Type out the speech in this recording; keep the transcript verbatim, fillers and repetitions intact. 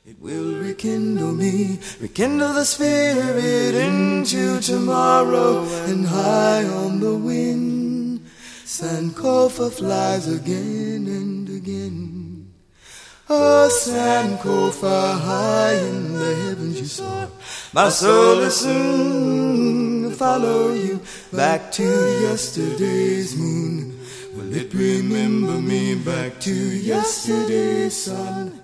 It will rekindle me, rekindle the spirit into tomorrow, and high on the wind, Sankofa flies again and again. Oh, Sankofa, high in the heavens you soar, my soul is soon to follow you back to yesterday's moon. Will it remember me back to yesterday's sun?